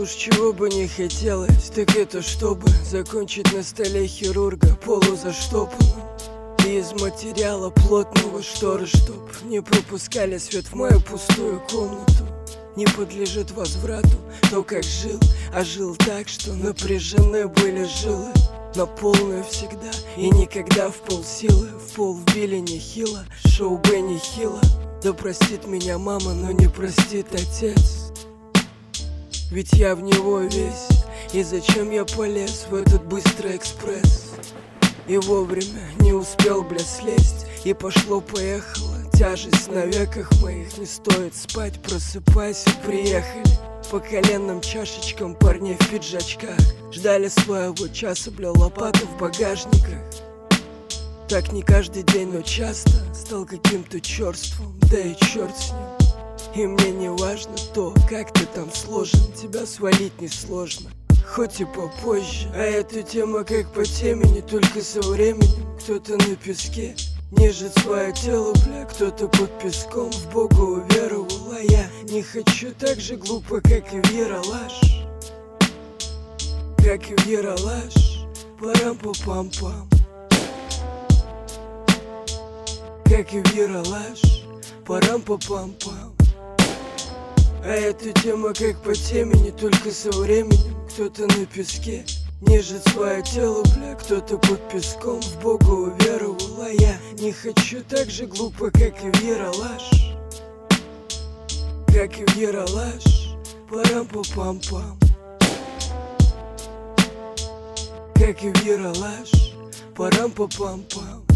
Уж чего бы не хотелось, так это чтобы закончить на столе хирурга полузаштопанным и из материала плотного шторы, чтоб не пропускали свет в мою пустую комнату. Не подлежит возврату то, как жил, а жил так, что напряжены были жилы. На полную всегда и никогда в полсилы, в пол вбили нехило, шоу Б нехило. Да простит меня мама, но не простит отец, ведь я в него весь. И зачем я полез в этот быстрый экспресс? И вовремя не успел, бля, слезть. И пошло-поехало, тяжесть на веках моих. Не стоит спать, просыпайся, приехали. По коленным чашечкам парней в пиджачках ждали своего часа, бля, лопаты в багажниках. Так не каждый день, но часто стал каким-то черством, да и черт с ним. И мне не важно то, как ты там сложен, тебя свалить несложно, хоть и попозже. А эта тема как по темени, только со временем. Кто-то на песке нежит свое тело, бля, кто-то под песком в Бога уверовал. А я не хочу так же глупо, как и в Ералаш. Как и в Ералаш, парам-па-пам-пам. Как и в Ералаш, парам-па-пам-пам. А эта тема как по темени, только со временем. Кто-то на песке нежит свое тело, бля, кто-то под песком в Бога уверовал. А я не хочу так же глупо, как и в Ералаш. Как и в Ералаш, парам-па-пам-пам. Как и в Ералаш, парам-па-пам-пам.